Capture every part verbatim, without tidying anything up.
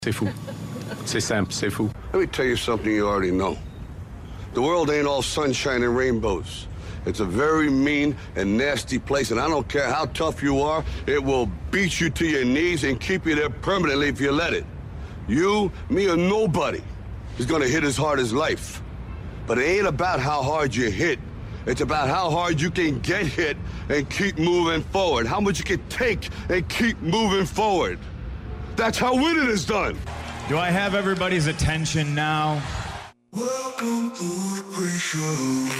C'est fou. C'est simple, c'est fou. Let me tell you something you already know. The world ain't all sunshine and rainbows. It's a very mean and nasty place, and I don't care how tough you are, it will beat you to your knees and keep you there permanently if you let it. You, me, or nobody is gonna hit as hard as life. But it ain't about how hard you hit. It's about how hard you can get hit and keep moving forward. How much you can take and keep moving forward. That's how winning is done. Do I have everybody's attention now? Welcome to the pre-show.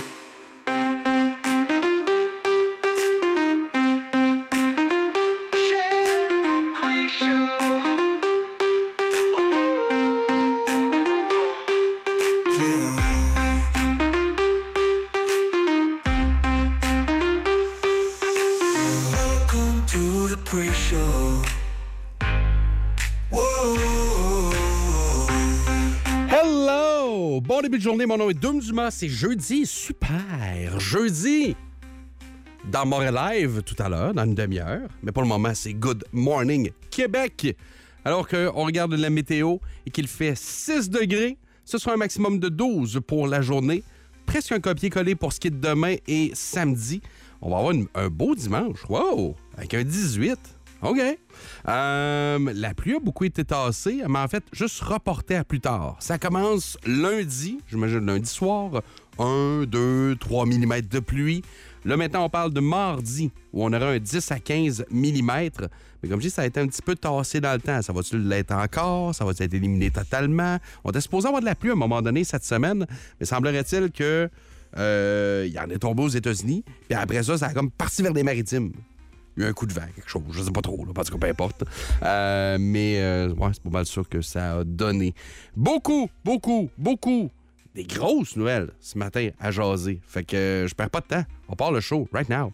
Bon début de journée, mon nom est Dom Dumas, c'est jeudi, super, jeudi, dans Montréal Live tout à l'heure, dans une demi-heure, mais pour le moment, c'est Good Morning Québec. Alors qu'on regarde la météo et qu'il fait six degrés, ce sera un maximum de douze pour la journée, presque un copier-coller pour ce qui est de demain et samedi. On va avoir une, un beau dimanche, wow, avec un dix-huit. OK. Euh, la pluie a beaucoup été tassée, mais en fait, juste reportée à plus tard. Ça commence lundi, j'imagine lundi soir, un, deux, trois millimètres de pluie. Là, maintenant, on parle de mardi, où on aura un dix à quinze millimètres. Mais comme je dis, ça a été un petit peu tassé dans le temps. Ça va-tu l'être encore? Ça va-tu être éliminé totalement? On était supposé avoir de la pluie à un moment donné cette semaine, mais semblerait-il que euh, il y en est tombé aux États-Unis, puis après ça, ça a comme parti vers les maritimes. Il y a eu un coup de vent, quelque chose, je sais pas trop, là, parce que peu importe. Euh, mais euh, ouais, c'est pas mal sûr que ça a donné beaucoup, beaucoup, beaucoup des grosses nouvelles ce matin à jaser. Fait que euh, je perds pas de temps. On part le show right now.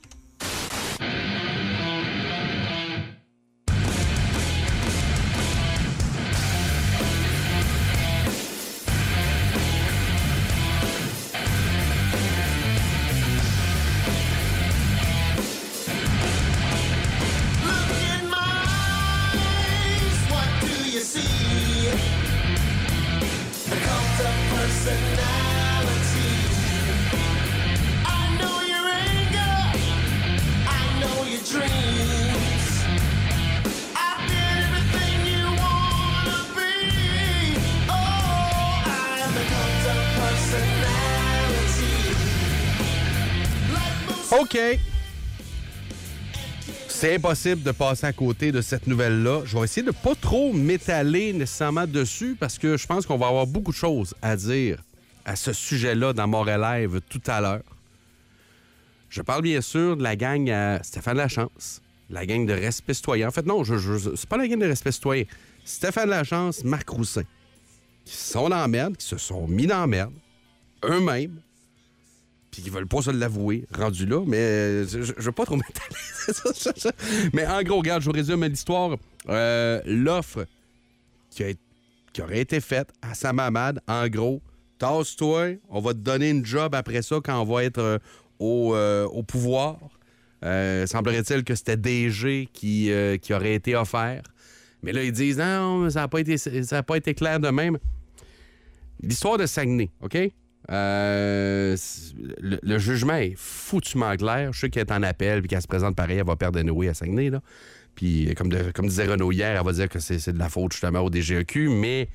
OK. C'est impossible de passer à côté de cette nouvelle-là. Je vais essayer de pas trop m'étaler nécessairement dessus parce que je pense qu'on va avoir beaucoup de choses à dire à ce sujet-là dans Montréal Live tout à l'heure. Je parle bien sûr de la gang à Stéphane Lachance, la gang de Respect Citoyen. En fait, non, je, je, c'est pas la gang de Respect Citoyen. Stéphane Lachance, Marc Roussin, qui sont dans la merde, qui se sont mis dans la merde, eux-mêmes, puis qui veulent pas se l'avouer, rendu là, mais je, je veux pas trop m'étaler. Mais en gros, regarde, je vous résume l'histoire. Euh, l'offre qui, a, qui aurait été faite à Sam Hamad, en gros, tasse-toi, on va te donner une job après ça quand on va être euh, au, euh, au pouvoir. Euh, semblerait-il que c'était D G qui, euh, qui aurait été offert. Mais là, ils disent, non, ça n'a pas été, ça n'a pas été clair de même. L'histoire de Saguenay, OK? Euh, le, le jugement est foutument clair. Je sais qu'elle est en appel puis qu'elle se présente pareil, elle va perdre Noé à Saguenay. Là. Puis, comme, de, comme disait Renaud hier, elle va dire que c'est, c'est de la faute justement au D G E Q, mais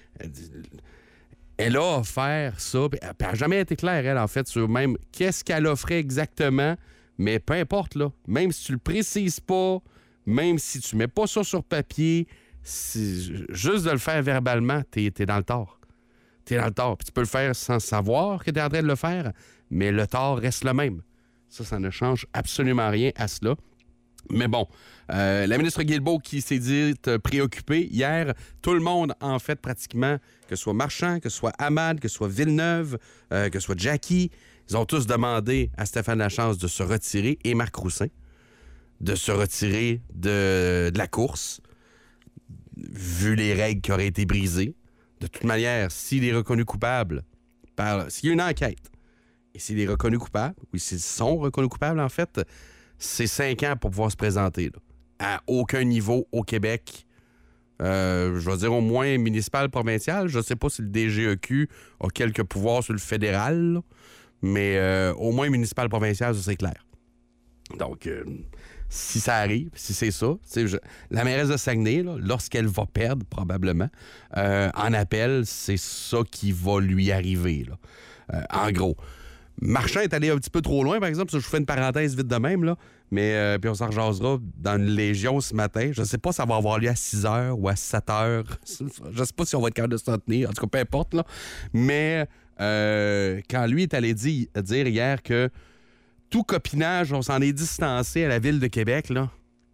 elle a offert ça. Puis elle n'a jamais été claire, elle, en fait, sur même qu'est-ce qu'elle offrait exactement. Mais peu importe, là. Même si tu le précises pas, même si tu mets pas ça sur papier, juste de le faire verbalement, t'es, t'es dans le tort. T'es dans le tort. Puis tu peux le faire sans savoir que t'es en train de le faire, mais le tort reste le même. Ça, ça ne change absolument rien à cela. Mais bon, euh, la ministre Guilbeault qui s'est dite préoccupée hier, tout le monde, en fait, pratiquement, que ce soit Marchand, que ce soit Hamad, que ce soit Villeneuve, euh, que ce soit Jackie, ils ont tous demandé à Stéphane Lachance de se retirer, et Marc Roussin, de se retirer de, de la course, vu les règles qui auraient été brisées. De toute manière, s'il est reconnu coupable, par, s'il y a une enquête, et s'il est reconnu coupable, ou s'ils sont reconnus coupables, en fait, c'est cinq ans pour pouvoir se présenter. Là. À aucun niveau au Québec, Euh, je vais dire au moins municipal, provincial. Je ne sais pas si le D G E Q a quelques pouvoirs sur le fédéral, là, mais euh, au moins municipal, provincial, ça c'est clair. Donc, euh, si ça arrive, si c'est ça, je, la mairesse de Saguenay, là, lorsqu'elle va perdre, probablement, euh, en appel, c'est ça qui va lui arriver. Là. Euh, en gros. Marchand est allé un petit peu trop loin, par exemple. Ça, je vous fais une parenthèse vite de même, là. Mais euh, puis on s'en rejasera dans une Légion ce matin. Je ne sais pas si ça va avoir lieu à six heures ou à sept heures. Je ne sais pas si on va être capable de s'en tenir. En tout cas, peu importe, là. Mais euh, quand lui est allé dire, dire hier que tout copinage, on s'en est distancé à la Ville de Québec, là.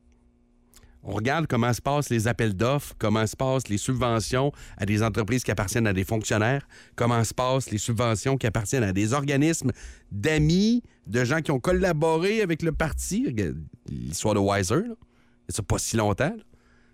On regarde comment se passent les appels d'offres, comment se passent les subventions à des entreprises qui appartiennent à des fonctionnaires, comment se passent les subventions qui appartiennent à des organismes d'amis, de gens qui ont collaboré avec le parti. L'histoire de Weiser, là. Ça pas si longtemps. Là.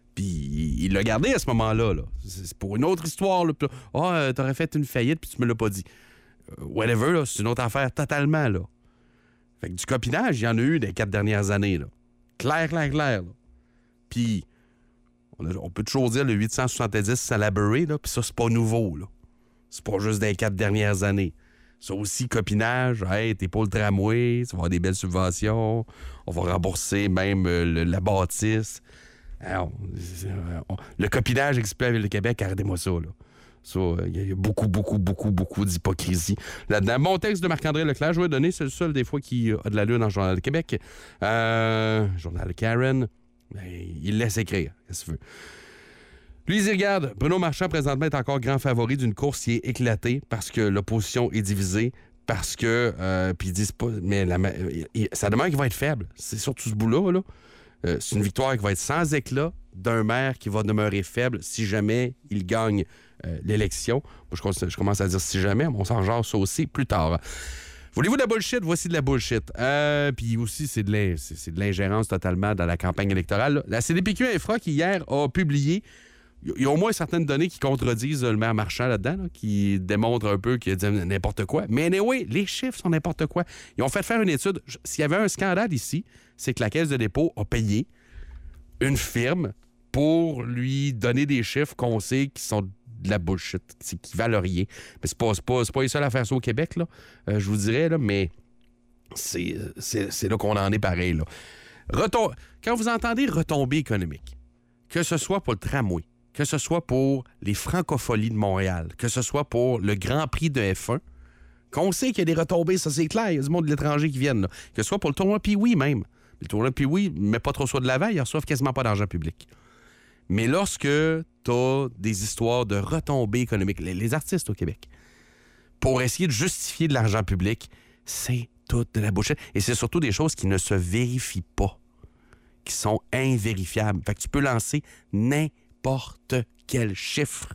Puis il l'a gardé à ce moment-là. Là. C'est pour une autre histoire. Ah, oh, euh, t'aurais fait une faillite puis tu me l'as pas dit. Uh, whatever, là, c'est une autre affaire totalement. Là. Fait que du copinage, il y en a eu des quatre dernières années. Là. Clair, clair, clair. Là. Puis, on, on peut toujours dire le huit cent soixante-dix Salaberry, là, puis ça, c'est pas nouveau, là. C'est pas juste des quatre dernières années. Ça aussi, copinage, hey, t'es pas le tramway, ça va avoir des belles subventions, on va rembourser même euh, le, la bâtisse. Alors, on, le copinage existe plus à la Ville de Québec, arrêtez-moi ça, là. Ça, il y a beaucoup, beaucoup, beaucoup, beaucoup d'hypocrisie là-dedans. Mon texte de Marc-André Leclerc, je vais donner, c'est le seul des fois qui a de la lune dans le Journal de Québec. Euh, Journal de Karen. Ben, il laisse écrire, qu'est-ce que tu veux. Lui, il dit, regarde, Bruno Marchand, présentement, est encore grand favori d'une course qui est éclatée parce que l'opposition est divisée, parce que... Euh, puis ils disent pas... Mais la, il, ça demeure qu'il va être faible. C'est surtout ce bout-là, là. Euh, c'est une victoire qui va être sans éclat d'un maire qui va demeurer faible si jamais il gagne euh, l'élection. Moi, je, je commence à dire si jamais, mais on s'en jase ça aussi plus tard. Voulez-vous de la bullshit? Voici de la bullshit. Euh, puis aussi, c'est de, l'in- c'est, c'est de l'ingérence totalement dans la campagne électorale. Là. La C D P Q Infra, qui hier a publié, il y a au moins certaines données qui contredisent le maire Marchand là-dedans, là, qui démontrent un peu qu'il a dit n'importe quoi. Mais anyway, les chiffres sont n'importe quoi. Ils ont fait faire une étude. S'il y avait un scandale ici, c'est que la Caisse de dépôt a payé une firme pour lui donner des chiffres qu'on sait qui sont de la bullshit, qui valent rien. Mais c'est pas, c'est pas, c'est pas les seuls à faire ça au Québec, là, euh, je vous dirais, là, mais c'est, c'est, c'est là qu'on en est pareil. Là. Retom- Quand vous entendez retombées économiques, que ce soit pour le tramway, que ce soit pour les francopholies de Montréal, que ce soit pour le Grand Prix de F un, qu'on sait qu'il y a des retombées, ça c'est clair, il y a du monde de l'étranger qui viennent, là. Que ce soit pour le tournoi Pee-Wee même. Le tournoi Pee-Wee ne met pas trop ça de l'avant, ils ne reçoivent quasiment pas d'argent public. Mais lorsque tu as des histoires de retombées économiques, les, les artistes au Québec, pour essayer de justifier de l'argent public, c'est toute de la bullshit. Et c'est surtout des choses qui ne se vérifient pas, qui sont invérifiables. Fait que tu peux lancer n'importe quel chiffre.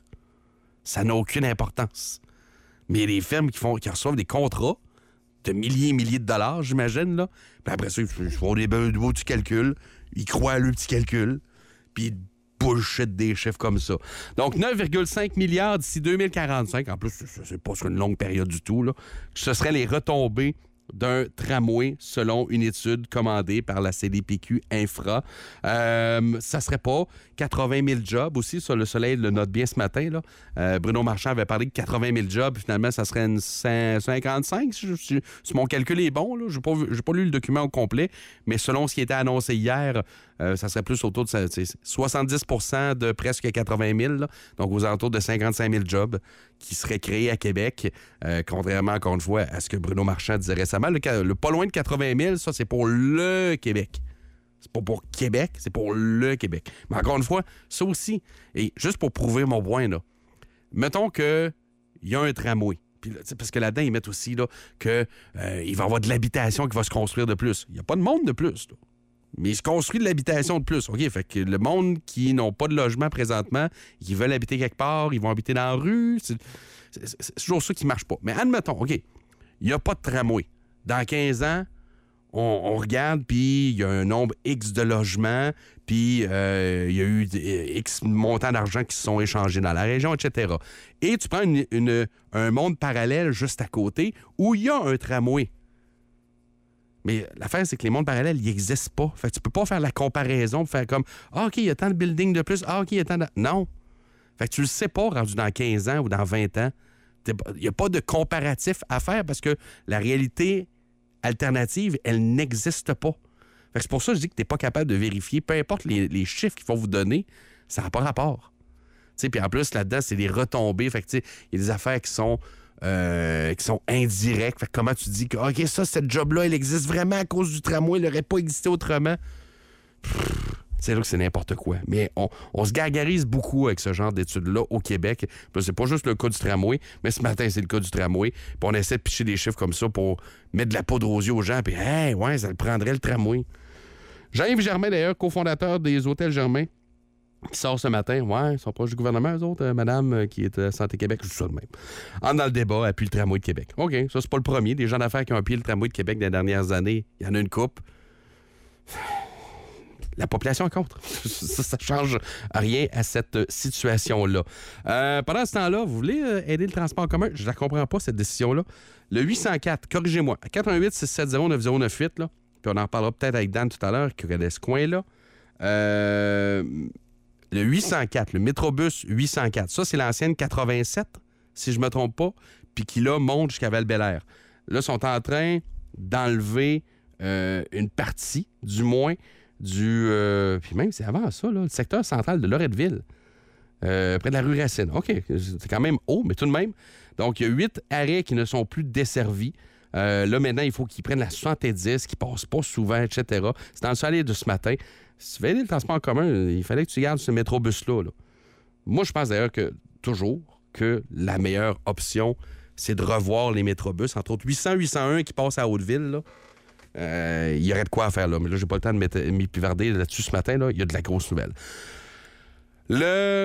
Ça n'a aucune importance. Mais il y a des firmes qui, font, qui reçoivent des contrats de milliers et milliers de dollars, j'imagine, là. Puis après ça, ils font des beaux petits calculs, ils croient à leur petit calcul, puis ils bullshit des chiffres comme ça. Donc, neuf virgule cinq milliards d'ici deux mille quarante-cinq. En plus, c'est pas sur une longue période du tout, là. Ce seraient les retombées d'un tramway, selon une étude commandée par la C D P Q Infra. Euh, ça serait pas quatre-vingt mille jobs aussi, ça, le Soleil le note bien ce matin, là. Euh, Bruno Marchand avait parlé de quatre-vingt mille jobs, finalement, ça serait une cinquante-cinq. Si, si, si mon calcul est bon, là, j'ai pas, j'ai pas lu le document au complet, mais selon ce qui était annoncé hier, euh, ça serait plus autour de soixante-dix pour cent de presque quatre-vingt mille, là, donc aux alentours de cinquante-cinq mille jobs qui seraient créés à Québec, euh, contrairement, encore une fois, à ce que Bruno Marchand disait récemment. Le, le pas loin de quatre-vingt mille, ça, c'est pour le Québec. C'est pas pour Québec, c'est pour le Québec. Mais encore une fois, ça aussi, et juste pour prouver mon point, là, mettons qu'il y a un tramway. Puis là, parce que là-dedans, ils mettent aussi là, qu'il euh, va y avoir de l'habitation qui va se construire de plus. Il n'y a pas de monde de plus, là. Mais il se construit de l'habitation de plus. OK, fait que le monde qui n'ont pas de logement présentement, qui veulent habiter quelque part, ils vont habiter dans la rue. C'est, c'est, c'est toujours ça qui ne marche pas. Mais admettons, OK, il n'y a pas de tramway. Dans quinze ans, on, on regarde, puis il y a un nombre X de logements, puis euh, il y a eu X montants d'argent qui se sont échangés dans la région, et cetera. Et tu prends une, une, un monde parallèle juste à côté où il y a un tramway. Mais l'affaire, c'est que les mondes parallèles, ils n'existent pas. Fait que tu peux pas faire la comparaison, faire comme « Ah, OK, il y a tant de buildings de plus. Ah, OK, il y a tant de... » Non. Fait que tu le sais pas rendu dans quinze ans ou dans vingt ans. Il n'y a pas de comparatif à faire parce que la réalité alternative, elle n'existe pas. Fait que c'est pour ça que je dis que tu n'es pas capable de vérifier. Peu importe les, les chiffres qu'ils vont vous donner, ça n'a pas rapport. Puis en plus, là-dedans, c'est des retombées. Fait que il y a des affaires qui sont... Euh, qui sont indirects. Fait que comment tu dis que OK, ça, cette job-là, elle existe vraiment à cause du tramway, elle n'aurait pas existé autrement. Pff, c'est là que c'est n'importe quoi. Mais on, on se gargarise beaucoup avec ce genre d'études-là au Québec. Puis c'est pas juste le cas du tramway, mais ce matin, c'est le cas du tramway. Puis on essaie de picher des chiffres comme ça pour mettre de la poudre aux yeux aux gens. Puis, hey, ouais, ça le prendrait le tramway. Jean-Yves Germain, d'ailleurs, cofondateur des Hôtels Germain, qui sort ce matin. Ouais, ils sont proches du gouvernement, eux autres, euh, madame euh, qui est à Santé Québec, je dis ça de même. En dans le débat, appuie le tramway de Québec. OK, ça, c'est pas le premier. Des gens d'affaires qui ont appuyé le tramway de Québec dans les dernières années, il y en a une couple. La population est contre. Ça ne change rien à cette situation-là. Euh, pendant ce temps-là, vous voulez euh, aider le transport en commun? Je ne la comprends pas, cette décision-là. Le huit cent quatre, corrigez-moi, quatre un huit six sept zéro neuf zéro neuf huit, là, puis on en reparlera peut-être avec Dan tout à l'heure, qui connaît ce coin-là. Euh... Le huit cent quatre, le Métrobus huit cent quatre, ça, c'est l'ancienne quatre-vingt-sept, si je ne me trompe pas, puis qui, là, monte jusqu'à Val-Bélair. Là, ils sont en train d'enlever euh, une partie, du moins, du... Euh, puis même, c'est avant ça, là, le secteur central de Loretteville, euh, près de la rue Racine. OK, c'est quand même haut, mais tout de même. Donc, il y a huit arrêts qui ne sont plus desservis. Euh, là, maintenant, il faut qu'ils prennent la soixante-dix, qu'ils ne passent pas souvent, et cetera. C'est dans le soleil de ce matin. Si tu veux aider le transport en commun, il fallait que tu gardes ce métrobus-là. Là. Moi, je pense d'ailleurs que, toujours, que la meilleure option, c'est de revoir les métrobus. Entre autres, huit cents, huit cent un qui passent à Hauteville, là. Euh, il y aurait de quoi à faire là. Mais là, j'ai pas le temps de m'épivarder là-dessus ce matin. Là. Il y a de la grosse nouvelle. Le...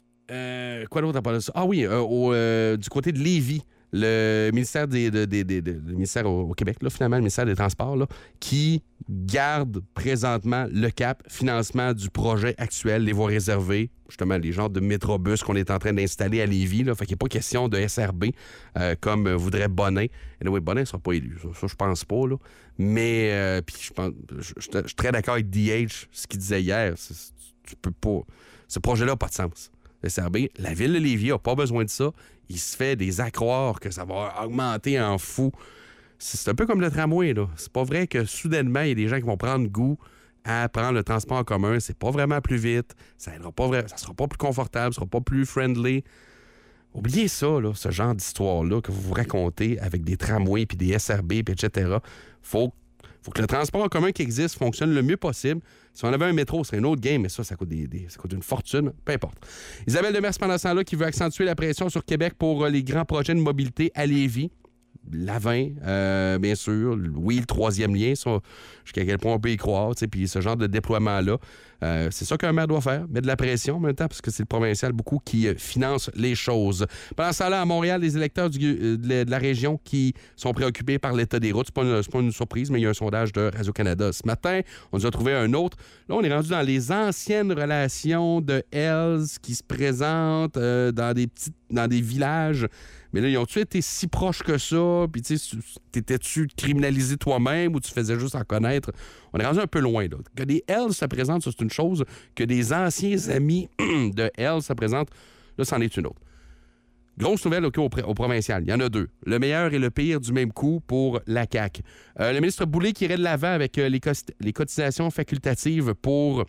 Euh, quoi d'autre à parler de ça? Ah oui, euh, au, euh, du côté de Lévis, le ministère des, des, des, des, des le ministère au, au Québec, là, finalement, le ministère des Transports, là, qui garde présentement le cap financement du projet actuel, les voies réservées, justement, les genres de métrobus qu'on est en train d'installer à Lévis. Là, fait qu'il n'y a pas question de S R B euh, comme voudrait Bonin. Et anyway, Bonin ne sera pas élu. Ça, ça je pense pas. Là. Mais, euh, puis je pense, je, je, je suis très d'accord avec D H, ce qu'il disait hier. C'est, tu peux pas. Ce projet-là n'a pas de sens. Le S R B, la ville de Lévis n'a pas besoin de ça. Il se fait des accroires que ça va augmenter en fou. C'est un peu comme le tramway, là. C'est pas vrai que soudainement, il y a des gens qui vont prendre goût à prendre le transport en commun. C'est pas vraiment plus vite. Ça aidera pas vrai... ça sera pas plus confortable, ça sera pas plus friendly. Oubliez ça, là, ce genre d'histoire-là que vous vous racontez avec des tramways puis des S R B, puis et cetera. Faut faut que le transport en commun qui existe fonctionne le mieux possible. Si on avait un métro, ce serait une autre game, mais ça, ça coûte, des, des, ça coûte une fortune. Peu importe. Isabelle Demers, pendant ce temps-là, qui veut accentuer la pression sur Québec pour les grands projets de mobilité à Lévis. L'Avin, euh, bien sûr. Oui, le troisième lien, ça, jusqu'à quel point on peut y croire, puis ce genre de déploiement-là. Euh, c'est ça qu'un maire doit faire, mettre de la pression en même temps, parce que c'est le provincial beaucoup qui euh, finance les choses. Pendant ce temps-là, à Montréal, les électeurs du, euh, de la région qui sont préoccupés par l'état des routes, c'est pas une, c'est pas une surprise, mais il y a un sondage de Radio-Canada ce matin. On nous a trouvé un autre. Là, on est rendu dans les anciennes relations de Hells qui se présentent euh, dans des petits, dans des villages. Mais là, ils ont-tu été si proches que ça? Puis, tu sais, t'étais-tu criminalisé toi-même ou tu faisais juste en connaître? On est rendu un peu loin, là. Que des Hells se présentent, ça, c'est une chose. Que des anciens amis de Hells se présentent, là, c'en est une autre. Grosse nouvelle okay, au, au provincial. Il y en a deux. Le meilleur et le pire du même coup pour la C A Q. Euh, le ministre Boulay qui irait de l'avant avec euh, les, cost- les cotisations facultatives pour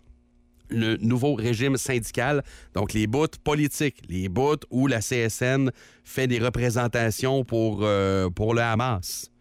le nouveau régime syndical, donc les bouts politiques, les bouts où la C S N fait des représentations pour, euh, pour le Hamas.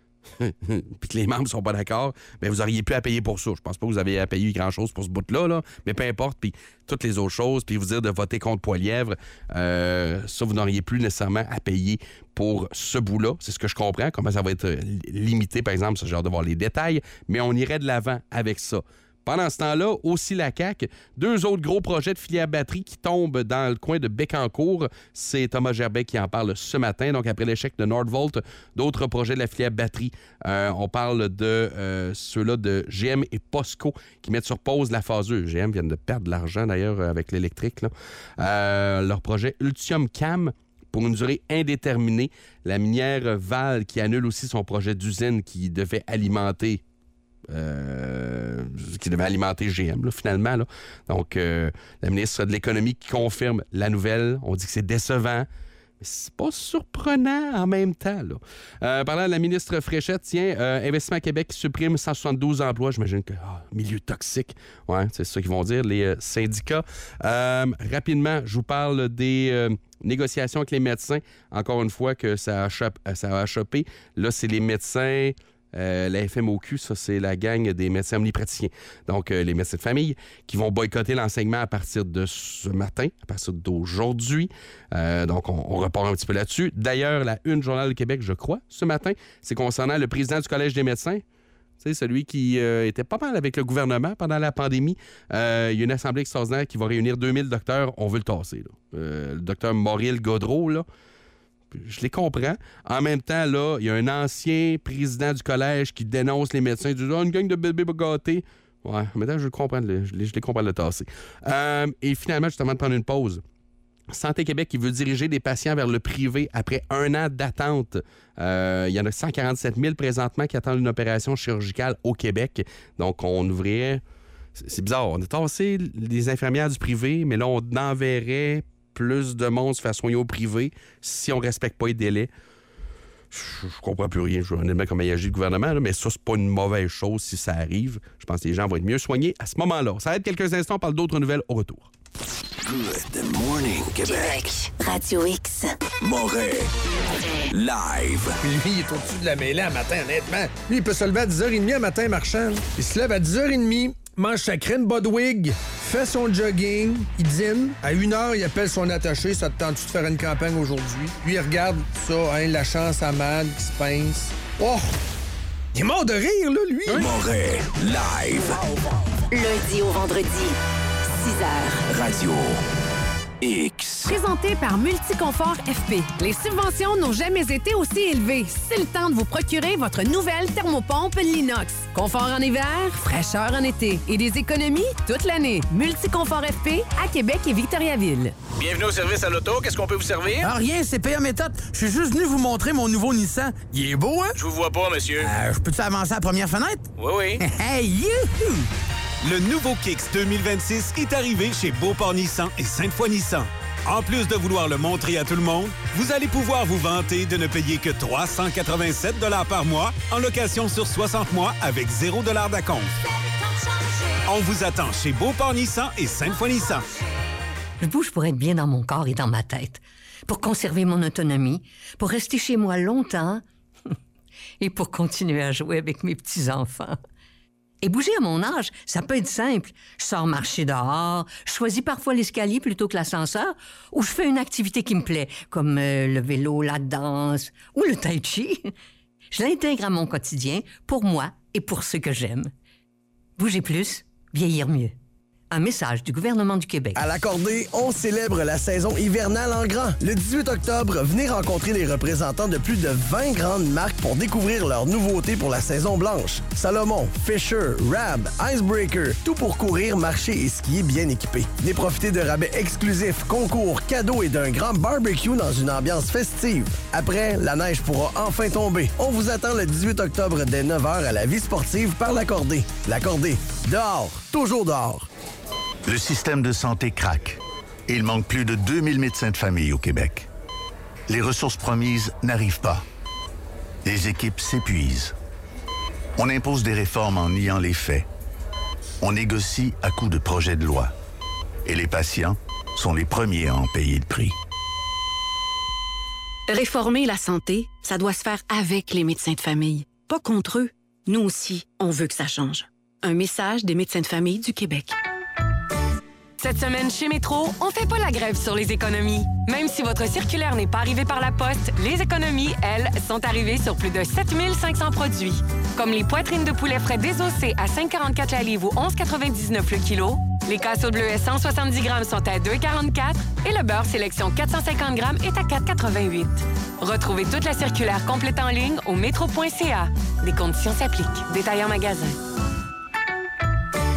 Puis que les membres ne sont pas d'accord, bien, vous auriez pu à payer pour ça. Je pense pas que vous avez à payer grand-chose pour ce bout-là, là, mais peu importe. Puis toutes les autres choses, puis vous dire de voter contre Poilièvre, euh, ça, vous n'auriez plus nécessairement à payer pour ce bout-là. C'est ce que je comprends, comment ça va être limité, par exemple, ce genre de voir les détails, mais on irait de l'avant avec ça. Pendant ce temps-là, aussi la C A Q, deux autres gros projets de filière batterie qui tombent dans le coin de Bécancour. C'est Thomas Gerbet qui en parle ce matin. Donc, après l'échec de Nordvolt, d'autres projets de la filière batterie. Euh, on parle de euh, ceux-là de G M et POSCO qui mettent sur pause la phase deux. G M vient de perdre de l'argent, d'ailleurs, avec l'électrique. Là. Euh, leur projet Ultium Cam. pour une durée indéterminée. La minière Val qui annule aussi son projet d'usine qui devait alimenter Euh, qui devait alimenter G M, là, finalement. Là. Donc, euh, la ministre de l'Économie qui confirme la nouvelle. On dit que c'est décevant, mais c'est pas surprenant en même temps. Là. Euh, parlant de la ministre Fréchette, tiens, euh, Investissement Québec supprime cent soixante-douze emplois. J'imagine que oh, milieu toxique. Ouais, c'est ça qu'ils vont dire, les euh, syndicats. Euh, rapidement, je vous parle des euh, négociations avec les médecins. Encore une fois, que ça a, chop- ça a chopé. Là, c'est les médecins. Euh, la F M O Q, ça, c'est la gang des médecins omnipraticiens. Donc, euh, les médecins de famille qui vont boycotter l'enseignement à partir de ce matin, à partir d'aujourd'hui. Euh, donc, on, on repart un petit peu là-dessus. D'ailleurs, la Une Journal du Québec, je crois, ce matin, c'est concernant le président du Collège des médecins. Tu sais, celui qui euh, était pas mal avec le gouvernement pendant la pandémie. Euh, il y a une assemblée extraordinaire qui va réunir deux mille docteurs. On veut le tasser, là. Euh, le docteur Mauriel Gaudreau, là. Je les comprends. En même temps, là, il y a un ancien président du collège qui dénonce les médecins. Il dit oh, une gang de bébés gâtés. Ouais, maintenant, je le comprends, je les, je les comprends le tasser. Euh, et finalement, justement, de prendre une pause. Santé Québec qui veut diriger des patients vers le privé après un an d'attente. Euh, il y en a cent quarante-sept mille présentement qui attendent une opération chirurgicale au Québec. Donc, on ouvrirait... C'est bizarre. On a tassé les infirmières du privé, mais là, on enverrait plus de monde se faire soigner au privé si on ne respecte pas les délais. Je, je comprends plus rien. Je vois honnêtement comment il agit le gouvernement, là, mais ça, c'est pas une mauvaise chose si ça arrive. Je pense que les gens vont être mieux soignés à ce moment-là. Ça va être quelques instants. On parle d'autres nouvelles au retour. Good morning, Québec. Québec. Radio X. Montréal. Live. Puis lui, il est au-dessus de la mêlée à matin, honnêtement. Lui, il peut se lever à dix heures trente à matin marchand. Il se lève à dix heures trente, mange sa crème Bodwig, fait son jogging, il dîne. À une heure, il appelle son attaché. Ça te tente-tu de faire une campagne aujourd'hui? Lui, il regarde ça, hein, la chance à Mad qui se pince. Oh! Il est mort de rire, là, lui! Oui. Montréal. Live. Lundi au vendredi, six heures. Radio X. Présenté par Multiconfort F P. Les subventions n'ont jamais été aussi élevées. C'est le temps de vous procurer votre nouvelle thermopompe Linox. Confort en hiver, fraîcheur en été et des économies toute l'année. Multiconfort F P à Québec et Victoriaville. Bienvenue au service à l'auto. Qu'est-ce qu'on peut vous servir? Ah, rien, c'est P A méthode. Je suis juste venu vous montrer mon nouveau Nissan. Il est beau, hein? Je vous vois pas, monsieur. Euh, je peux-tu avancer à la première fenêtre? Oui, oui. Hey, youhou! Le nouveau Kicks deux mille vingt-six est arrivé chez Beauport Nissan et Sainte-Foy Nissan. En plus de vouloir le montrer à tout le monde, vous allez pouvoir vous vanter de ne payer que trois cent quatre-vingt-sept dollars par mois en location sur soixante mois avec zéro dollar d'acompte. On vous attend chez Beauport Nissan et Sainte-Foy Nissan. Je bouge pour être bien dans mon corps et dans ma tête, pour conserver mon autonomie, pour rester chez moi longtemps et pour continuer à jouer avec mes petits-enfants. Et bouger à mon âge, ça peut être simple. Je sors marcher dehors, je choisis parfois l'escalier plutôt que l'ascenseur, ou je fais une activité qui me plaît, comme euh, le vélo, la danse ou le tai chi. Je l'intègre à mon quotidien pour moi et pour ceux que j'aime. Bouger plus, vieillir mieux. Un message du gouvernement du Québec. À l'Accordé, on célèbre la saison hivernale en grand. Le dix-huit octobre, venez rencontrer les représentants de plus de vingt grandes marques pour découvrir leurs nouveautés pour la saison blanche. Salomon, Fisher, Rab, Icebreaker, tout pour courir, marcher et skier bien équipé. Venez profiter de rabais exclusifs, concours, cadeaux et d'un grand barbecue dans une ambiance festive. Après, la neige pourra enfin tomber. On vous attend le dix-huit octobre dès neuf heures à la vie sportive par l'Accordé. L'Accordé, dehors, toujours dehors. Le système de santé craque. Il manque plus de deux mille médecins de famille au Québec. Les ressources promises n'arrivent pas. Les équipes s'épuisent. On impose des réformes en niant les faits. On négocie à coups de projets de loi. Et les patients sont les premiers à en payer le prix. Réformer la santé, ça doit se faire avec les médecins de famille, pas contre eux. Nous aussi, on veut que ça change. Un message des médecins de famille du Québec. Cette semaine, chez Métro, on fait pas la grève sur les économies. Même si votre circulaire n'est pas arrivé par la poste, les économies, elles, sont arrivées sur plus de sept mille cinq cents produits. Comme les poitrines de poulet frais désossées à cinq virgule quarante-quatre la livre ou onze virgule quatre-vingt-dix-neuf le kilo, les casseaux bleuets cent soixante-dix grammes sont à deux virgule quarante-quatre et le beurre sélection quatre cent cinquante grammes est à quatre virgule quatre-vingt-huit. Retrouvez toute la circulaire complète en ligne au métro point c a. Des conditions s'appliquent. Détail en magasin.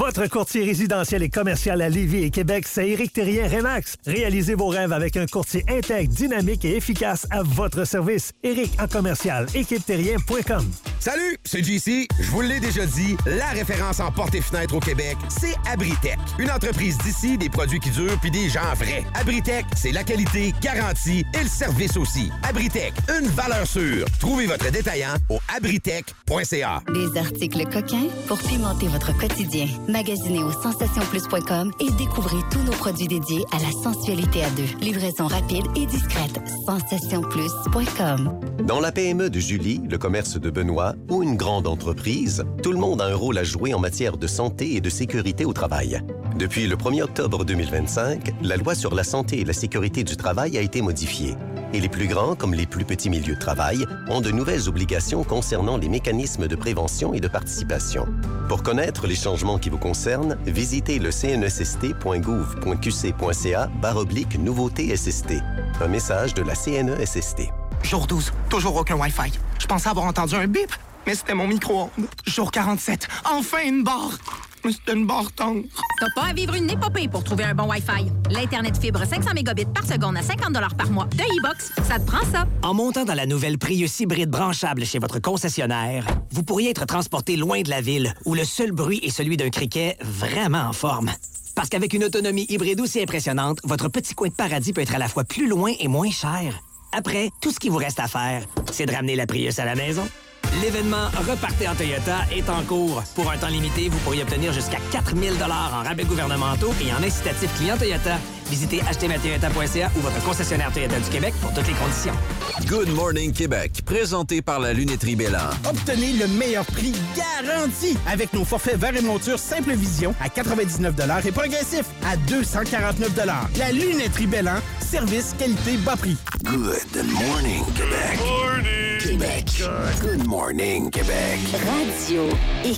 Votre courtier résidentiel et commercial à Lévis et Québec, c'est Éric Thérien Remax. Réalisez vos rêves avec un courtier intègre, dynamique et efficace à votre service. Éric en commercial, équipe terrien point com. Salut, c'est J C. Je vous l'ai déjà dit, la référence en portes et fenêtres au Québec, c'est Abritech. Une entreprise d'ici, des produits qui durent puis des gens vrais. Abritech, c'est la qualité garantie et le service aussi. Abritech, une valeur sûre. Trouvez votre détaillant au abritech point c a. Des articles coquins pour pimenter votre quotidien. Magasinez au sensation plus point com et découvrez tous nos produits dédiés à la sensualité à deux. Livraison rapide et discrète. sensation plus point com. Dans la P M E de Julie, le commerce de Benoît ou une grande entreprise, tout le monde a un rôle à jouer en matière de santé et de sécurité au travail. Depuis le premier octobre deux mille vingt-cinq, la loi sur la santé et la sécurité du travail a été modifiée. Et les plus grands, comme les plus petits milieux de travail, ont de nouvelles obligations concernant les mécanismes de prévention et de participation. Pour connaître les changements qui vous concernent, visitez le c n s s t point gouv point q c point c a barre oblique nouveauté S S T. Un message de la C N E S S T. Jour douze, toujours aucun Wi-Fi. Je pensais avoir entendu un bip, mais c'était mon micro-ondes. Jour quarante-sept, enfin une barre. Mais c'était une barre tendre. T'as pas à vivre une épopée pour trouver un bon Wi-Fi. L'Internet fibre cinq cents mégabits par seconde à cinquante dollars par mois de e-box, ça te prend ça. En montant dans la nouvelle Prius hybride branchable chez votre concessionnaire, vous pourriez être transporté loin de la ville où le seul bruit est celui d'un criquet vraiment en forme. Parce qu'avec une autonomie hybride aussi impressionnante, votre petit coin de paradis peut être à la fois plus loin et moins cher. Après, tout ce qui vous reste à faire, c'est de ramener la Prius à la maison. L'événement Repartez en Toyota est en cours. Pour un temps limité, vous pourriez obtenir jusqu'à quatre mille dollars en rabais gouvernementaux et en incitatif client Toyota. Visitez acheter ma toyota point c a ou votre concessionnaire Toyota du Québec pour toutes les conditions. Good Morning Québec, présenté par la Lunetterie Bélan. Obtenez le meilleur prix garanti avec nos forfaits verre et monture Simple Vision à quatre-vingt-dix-neuf dollars et progressif à deux cent quarante-neuf dollars. La Lunetterie Bélan, service, qualité, bas prix. Good Morning Québec. Morning. Québec. Good Morning Québec. Radio X.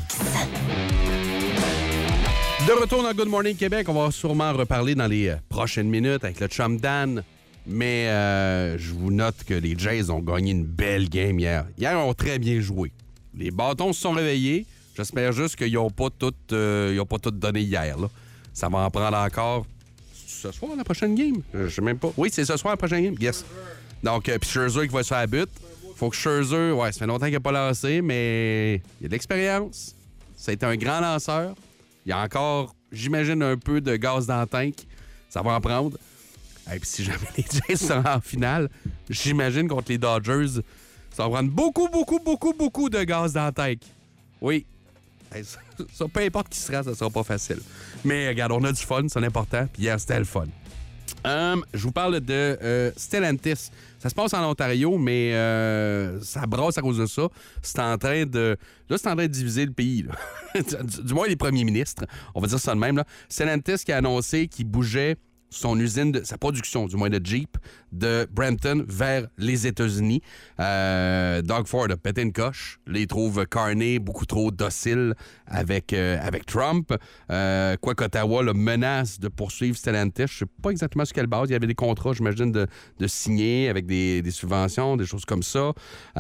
De retour dans Good Morning Québec, on va sûrement reparler dans les prochaines minutes avec le chum Dan. Mais euh, je vous note que les Jays ont gagné une belle game hier. Hier, ils ont très bien joué. Les bâtons se sont réveillés. J'espère juste qu'ils n'ont pas tout, euh, ils ont pas tout donné hier. Là. Ça va en prendre encore ce soir, la prochaine game. Je sais même pas. Oui, c'est ce soir, la prochaine game. Yes. Donc, euh, puis Scherzer qui va sur la butte. Faut que Scherzer, ouais, ça fait longtemps qu'il n'a pas lancé, mais il a de l'expérience. Ça a été un grand lanceur. Il y a encore, j'imagine, un peu de gaz dans le tank. Ça va en prendre. Et puis si jamais les Jays sont en finale, j'imagine contre les Dodgers, ça va prendre beaucoup, beaucoup, beaucoup, beaucoup de gaz dans le tank. Oui. Ça, ça, peu importe qui sera, ça sera pas facile. Mais regarde, on a du fun, c'est l'important. Puis hier, c'était le fun. Um, je vous parle de euh, Stellantis. Ça se passe en Ontario, mais euh, ça brasse à cause de ça. C'est en train de... Là, c'est en train de diviser le pays. Là. du, du moins, les premiers ministres. On va dire ça de même. Là. Stellantis qui a annoncé qu'il bougeait son usine, de, sa production, du moins de Jeep, de Brampton vers les États-Unis. Euh, Doug Ford a pété une coche. Là, il trouve Carney beaucoup trop docile avec, euh, avec Trump. Euh, Quoique Ottawa le menace de poursuivre Stellantis. Je sais pas exactement sur quelle base. Il y avait des contrats, j'imagine, de, de signer avec des, des subventions, des choses comme ça.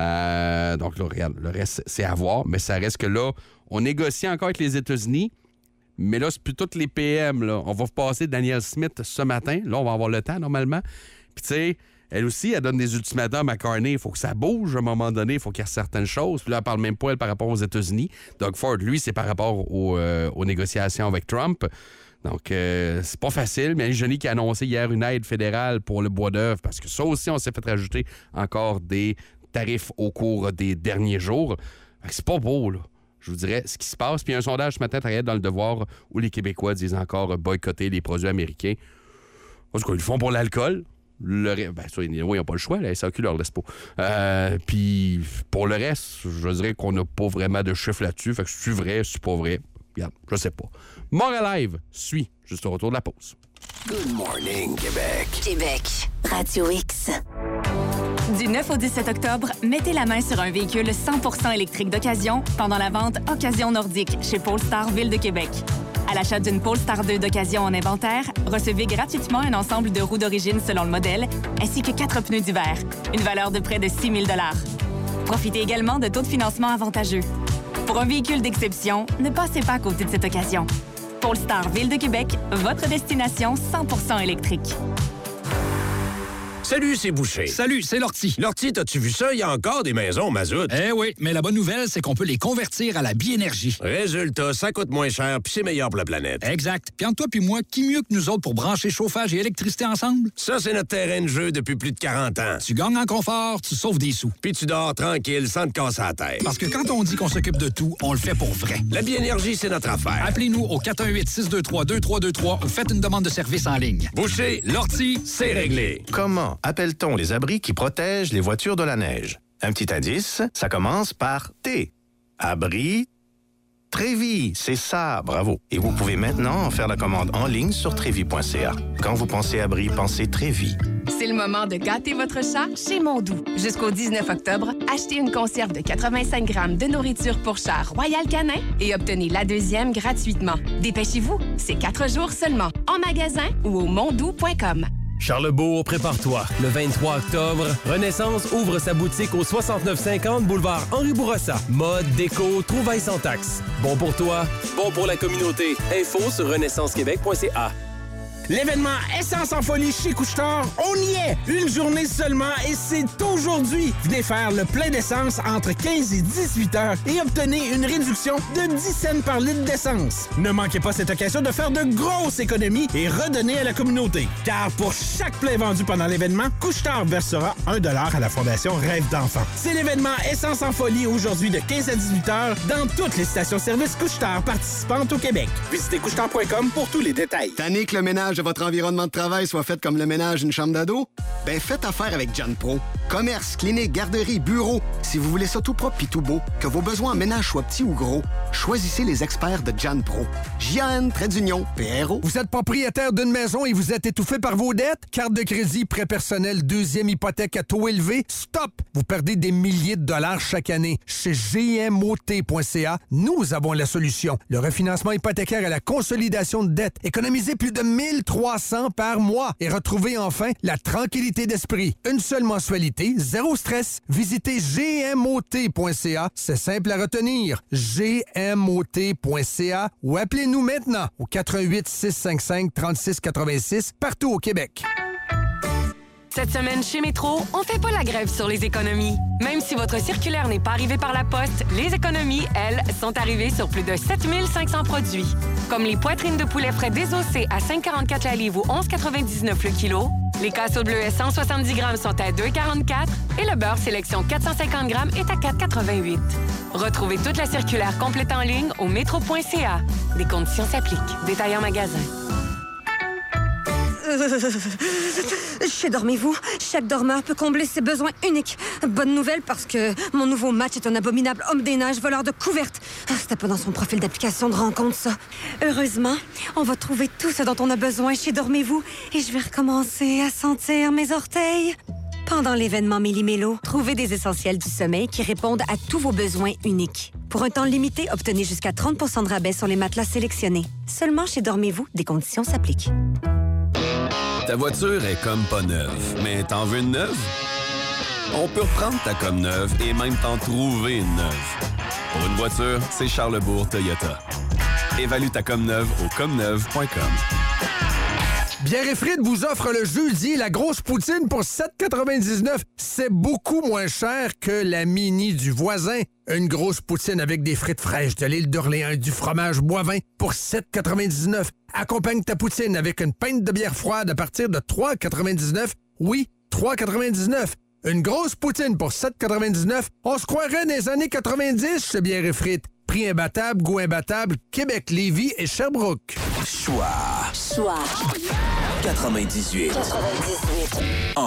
Euh, donc là, regarde, le reste, c'est à voir. Mais ça reste que là, on négocie encore avec les États-Unis. Mais là, c'est plus toutes les P M. Là. On va passer Danielle Smith ce matin. Là, on va avoir le temps, normalement. Puis, tu sais, elle aussi, elle donne des ultimatums à Carney. Il faut que ça bouge à un moment donné. Il faut qu'il y ait certaines choses. Puis là, elle parle même pas, elle, par rapport aux États-Unis. Doug Ford, lui, c'est par rapport aux, euh, aux négociations avec Trump. Donc, euh, c'est pas facile. Mais il y a Johnny qui a annoncé hier une aide fédérale pour le bois d'œuvre. Parce que ça aussi, on s'est fait rajouter encore des tarifs au cours des derniers jours. C'est pas beau, là. Je vous dirais ce qui se passe. Puis il y a un sondage ce matin, travaillait dans Le Devoir, où les Québécois disent encore boycotter les produits américains. En tout cas, ils le font pour l'alcool. Le... Ben, ça, oui, ils n'ont pas le choix. La S A Q leur laisse pas. Euh, puis pour le reste, je dirais qu'on n'a pas vraiment de chiffre là-dessus. Fait que c'est vrai, c'est pas vrai. Regarde, je sais pas. Montréal Live suit juste au retour de la pause. Good Morning Québec. Québec. Radio X. Du neuf au dix-sept octobre, mettez la main sur un véhicule cent pour cent électrique d'occasion pendant la vente Occasion Nordique chez Polestar Ville de Québec. À l'achat d'une Polestar deux d'occasion en inventaire, recevez gratuitement un ensemble de roues d'origine selon le modèle, ainsi que quatre pneus d'hiver, une valeur de près de six mille dollars. Profitez également de taux de financement avantageux. Pour un véhicule d'exception, ne passez pas à côté de cette occasion. Polestar Ville de Québec, votre destination cent pour cent électrique. Salut, c'est Boucher. Salut, c'est Lortie. Lortie, t'as-tu vu ça? Il y a encore des maisons mazout. Eh oui, mais la bonne nouvelle, c'est qu'on peut les convertir à la biénergie. Résultat, ça coûte moins cher puis c'est meilleur pour la planète. Exact. Puis entre toi puis moi, qui mieux que nous autres pour brancher chauffage et électricité ensemble? Ça, c'est notre terrain de jeu depuis plus de quarante ans. Tu gagnes en confort, tu sauves des sous. Puis tu dors tranquille sans te casser la tête. Parce que quand on dit qu'on s'occupe de tout, on le fait pour vrai. La biénergie, c'est notre affaire. Appelez-nous au quatre un huit, six deux trois, deux trois deux trois ou faites une demande de service en ligne. Boucher, Lortie, c'est réglé. Comment appelle-t-on les abris qui protègent les voitures de la neige? Un petit indice, ça commence par T. Abri Trévi, c'est ça, bravo. Et vous pouvez maintenant faire la commande en ligne sur trévi point c a. Quand vous pensez abri, pensez Trévi. C'est le moment de gâter votre chat chez Mondou. Jusqu'au dix-neuf octobre, achetez une conserve de quatre-vingt-cinq grammes de nourriture pour chat Royal Canin et obtenez la deuxième gratuitement. Dépêchez-vous, c'est quatre jours seulement, en magasin ou au mondou point com. Charlesbourg, prépare-toi. Le vingt-trois octobre, Renaissance ouvre sa boutique au soixante-neuf cinquante boulevard Henri Bourassa. Mode, déco, trouvailles sans taxe. Bon pour toi, bon pour la communauté. Info sur renaissance québec point c a. L'événement Essence en folie chez Couche-Tard, on y est! Une journée seulement et c'est aujourd'hui! Venez faire le plein d'essence entre quinze et dix-huit heures et obtenez une réduction de dix cents par litre d'essence. Ne manquez pas cette occasion de faire de grosses économies et redonner à la communauté. Car pour chaque plein vendu pendant l'événement, Couche-Tard versera un dollar à la Fondation Rêve d'enfant. C'est l'événement Essence en folie aujourd'hui de quinze à dix-huit heures dans toutes les stations-service Couche-Tard participantes au Québec. Visitez couche tard point com pour tous les détails. Tanné que le ménage de votre environnement de travail soit fait comme le ménage d'une chambre d'ado? Ben, faites affaire avec John Pro. Commerce, clinique, garderie, bureau. Si vous voulez ça tout propre pis tout beau, que vos besoins en ménage soient petits ou gros, choisissez les experts de John Pro. J A N, trait d'union, P R O. Vous êtes propriétaire d'une maison et vous êtes étouffé par vos dettes? Carte de crédit, prêt personnel, deuxième hypothèque à taux élevé? Stop! Vous perdez des milliers de dollars chaque année. Chez G M O T point C A, nous avons la solution. Le refinancement hypothécaire à la consolidation de dettes. Économisez plus de mille trois cents par mois et retrouvez enfin la tranquillité d'esprit. Une seule mensualité, zéro stress. Visitez G M O T point C A. C'est simple à retenir. G M O T point C A ou appelez-nous maintenant au quatre un huit, six cinq cinq, trois six huit six partout au Québec. Cette semaine, chez Métro, on fait pas la grève sur les économies. Même si votre circulaire n'est pas arrivé par la poste, les économies, elles, sont arrivées sur plus de sept mille cinq cents produits. Comme les poitrines de poulet frais désossées à cinq virgule quarante-quatre la livre ou onze virgule quatre-vingt-dix-neuf le kilo, les casseaux bleuets cent soixante-dix grammes sont à deux virgule quarante-quatre et le beurre sélection quatre cent cinquante grammes est à quatre virgule quatre-vingt-huit. Retrouvez toute la circulaire complète en ligne au métro point c a. Des conditions s'appliquent. Détail en magasin. Chez Dormez-vous, chaque dormeur peut combler ses besoins uniques. Bonne nouvelle parce que mon nouveau match est un abominable homme des neiges voleur de couvertes. C'était pas dans son profil d'application de rencontre, ça. Heureusement, on va trouver tout ce dont on a besoin chez Dormez-vous et je vais recommencer à sentir mes orteils. Pendant l'événement Méli-Mélo, trouvez des essentiels du sommeil qui répondent à tous vos besoins uniques. Pour un temps limité, obtenez jusqu'à trente pour cent de rabais sur les matelas sélectionnés. Seulement chez Dormez-vous, des conditions s'appliquent. Ta voiture est comme pas neuve, mais t'en veux une neuve? On peut reprendre ta comme neuve et même t'en trouver une neuve. Pour une voiture, c'est Charlesbourg Toyota. Évalue ta comme neuve au comme neuve point com. Bière et Frites vous offre le jeudi la grosse poutine pour sept quatre-vingt-dix-neuf. C'est beaucoup moins cher que la mini du voisin. Une grosse poutine avec des frites fraîches de l'île d'Orléans et du fromage Boivin pour sept quatre-vingt-dix-neuf. Accompagne ta poutine avec une pinte de bière froide à partir de trois quatre-vingt-dix-neuf. Oui, trois quatre-vingt-dix-neuf. Une grosse poutine pour sept quatre-vingt-dix-neuf. On se croirait dans les années quatre-vingt-dix chez Bière et Frites. Prix imbattable, goût imbattable, Québec, Lévis et Sherbrooke. Choix. Choix. quatre-vingt-dix-huit. quatre-vingt-dix-huit.